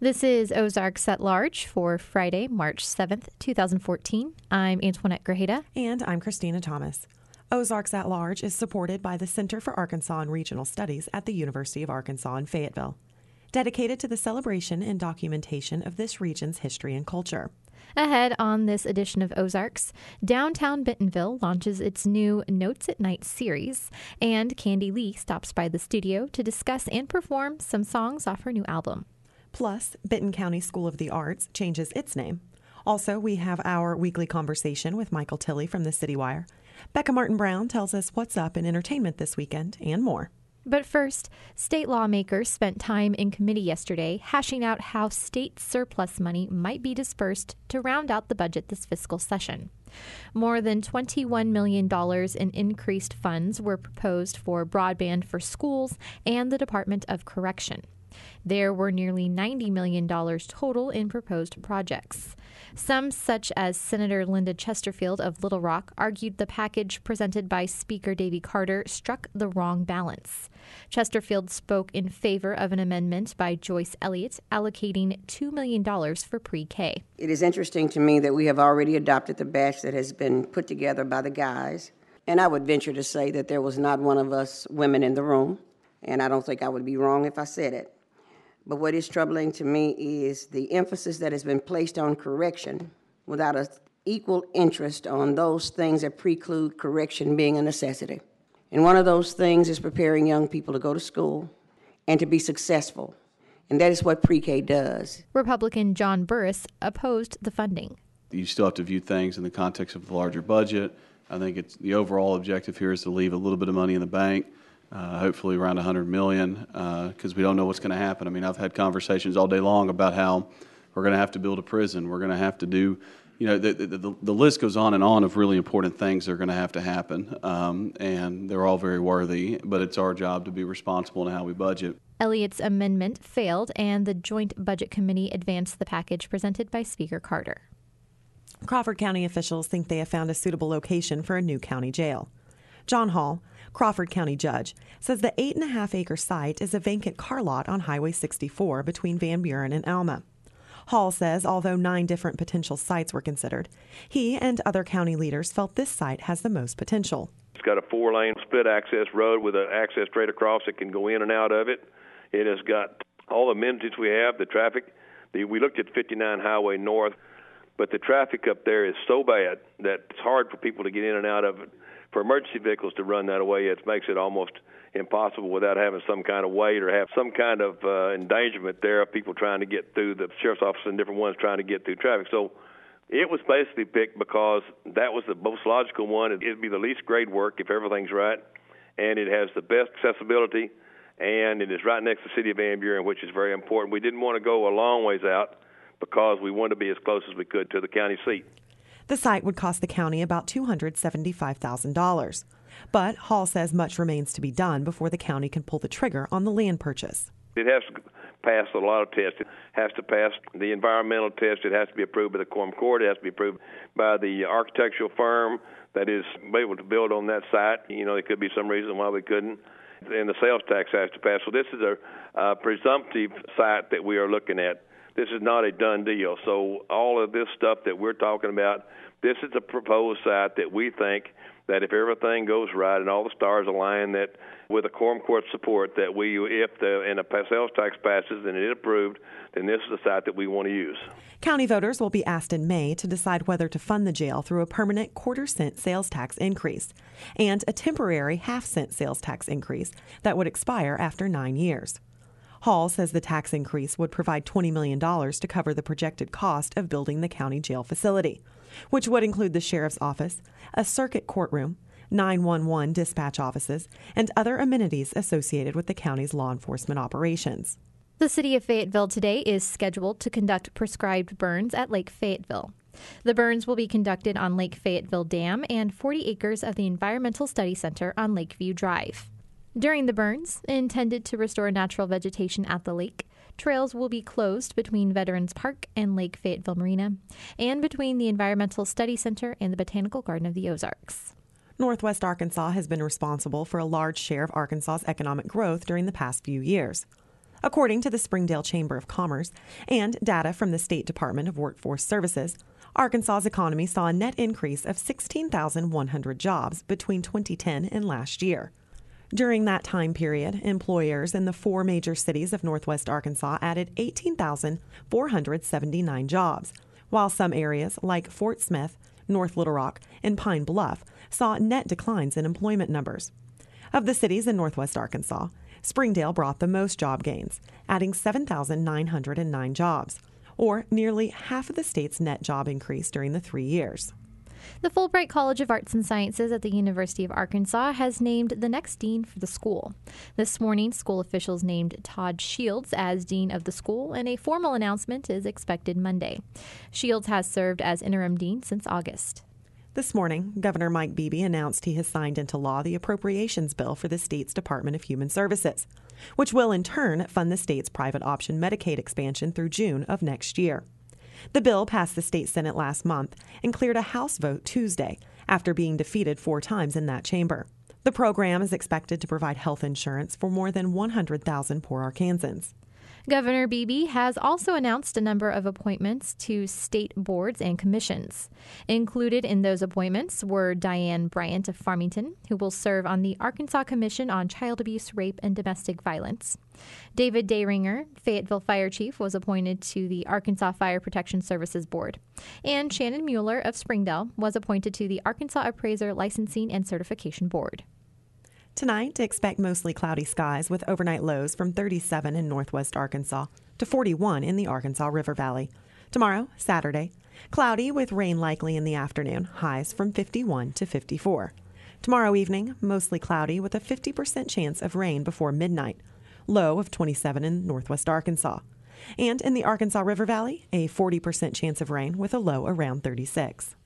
This is Ozarks at Large for Friday, March 7th, 2014. I'm Antoinette Grajeda. And I'm Christina Thomas. Ozarks at Large is supported by the Center for Arkansas and Regional Studies at the University of Arkansas in Fayetteville, dedicated to the celebration and documentation of this region's history and culture. Ahead on this edition of Ozarks, downtown Bentonville launches its new Notes at Night series, and Candy Lee stops by the studio to discuss and perform some songs off her new album. Plus, Benton County School of the Arts changes its name. Also, we have our weekly conversation with Michael Tilley from the City Wire. Becca Martin Brown tells us what's up in entertainment this weekend and more. But first, state lawmakers spent time in committee yesterday hashing out how state surplus money might be dispersed to round out the budget this fiscal session. More than $21 million in increased funds were proposed for broadband for schools and the Department of Correction. There were nearly $90 million total in proposed projects. Some, such as Senator Linda Chesterfield of Little Rock, argued the package presented by Speaker Davy Carter struck the wrong balance. Chesterfield spoke in favor of an amendment by Joyce Elliott allocating $2 million for pre-K. It is interesting to me that we have already adopted the batch that has been put together by the guys, and I would venture to say that there was not one of us women in the room, and I don't think I would be wrong if I said it. But what is troubling to me is the emphasis that has been placed on correction without an equal interest on those things that preclude correction being a necessity. And one of those things is preparing young people to go to school and to be successful. And that is what pre-K does. Republican John Burris opposed the funding. You still have to view things in the context of the larger budget. I think the overall objective here is to leave a little bit of money in the bank. Hopefully around $100 million, because we don't know what's going to happen. I mean, I've had conversations all day long about how we're going to have to build a prison. We're going to have to do, the list goes on and on of really important things that are going to have to happen, and they're all very worthy, but it's our job to be responsible in how we budget. Elliott's amendment failed, and the Joint Budget Committee advanced the package presented by Speaker Carter. Crawford County officials think they have found a suitable location for a new county jail. John Hall, Crawford County judge, says the 8.5-acre site is a vacant car lot on Highway 64 between Van Buren and Alma. Hall says although 9 different potential sites were considered, he and other county leaders felt this site has the most potential. It's got a 4-lane split access road with an access straight across that can go in and out of it. It has got all the amenities we have, the traffic. We looked at 59 Highway North, but the traffic up there is so bad that it's hard for people to get in and out of it. For emergency vehicles to run that way, it makes it almost impossible without having some kind of wait or have some kind of endangerment there of people trying to get through, the sheriff's office and different ones trying to get through traffic. So it was basically picked because that was the most logical one. It'd be the least grade work if everything's right, and it has the best accessibility, and it is right next to the city of Van Buren, which is very important. We didn't want to go a long ways out because we wanted to be as close as we could to the county seat. The site would cost the county about $275,000. But Hall says much remains to be done before the county can pull the trigger on the land purchase. It has to pass a lot of tests. It has to pass the environmental test. It has to be approved by the Quorum Court. It has to be approved by the architectural firm that is able to build on that site. There could be some reason why we couldn't. And the sales tax has to pass. So this is a presumptive site that we are looking at. This is not a done deal. So all of this stuff that we're talking about, this is a proposed site that we think that if everything goes right and all the stars align, that with the Quorum Court support, that if the sales tax passes and it is approved, then this is the site that we want to use. County voters will be asked in May to decide whether to fund the jail through a permanent quarter-cent sales tax increase and a temporary half-cent sales tax increase that would expire after 9 years. Hall says the tax increase would provide $20 million to cover the projected cost of building the county jail facility, which would include the sheriff's office, a circuit courtroom, 911 dispatch offices, and other amenities associated with the county's law enforcement operations. The city of Fayetteville today is scheduled to conduct prescribed burns at Lake Fayetteville. The burns will be conducted on Lake Fayetteville Dam and 40 acres of the Environmental Study Center on Lakeview Drive. During the burns, intended to restore natural vegetation at the lake, trails will be closed between Veterans Park and Lake Fayetteville Marina, and between the Environmental Study Center and the Botanical Garden of the Ozarks. Northwest Arkansas has been responsible for a large share of Arkansas's economic growth during the past few years. According to the Springdale Chamber of Commerce and data from the State Department of Workforce Services, Arkansas's economy saw a net increase of 16,100 jobs between 2010 and last year. During that time period, employers in the 4 major cities of Northwest Arkansas added 18,479 jobs, while some areas like Fort Smith, North Little Rock, and Pine Bluff saw net declines in employment numbers. Of the cities in Northwest Arkansas, Springdale brought the most job gains, adding 7,909 jobs, or nearly half of the state's net job increase during the 3 years. The Fulbright College of Arts and Sciences at the University of Arkansas has named the next dean for the school. This morning, school officials named Todd Shields as dean of the school, and a formal announcement is expected Monday. Shields has served as interim dean since August. This morning, Governor Mike Beebe announced he has signed into law the appropriations bill for the state's Department of Human Services, which will in turn fund the state's private option Medicaid expansion through June of next year. The bill passed the state Senate last month and cleared a House vote Tuesday after being defeated 4 times in that chamber. The program is expected to provide health insurance for more than 100,000 poor Arkansans. Governor Beebe has also announced a number of appointments to state boards and commissions. Included in those appointments were Diane Bryant of Farmington, who will serve on the Arkansas Commission on Child Abuse, Rape, and Domestic Violence. David Dayringer, Fayetteville Fire Chief, was appointed to the Arkansas Fire Protection Services Board. And Shannon Mueller of Springdale was appointed to the Arkansas Appraiser Licensing and Certification Board. Tonight, expect mostly cloudy skies with overnight lows from 37 in northwest Arkansas to 41 in the Arkansas River Valley. Tomorrow, Saturday, cloudy with rain likely in the afternoon, highs from 51 to 54. Tomorrow evening, mostly cloudy with a 50% chance of rain before midnight, low of 27 in northwest Arkansas. And in the Arkansas River Valley, a 40% chance of rain with a low around 36.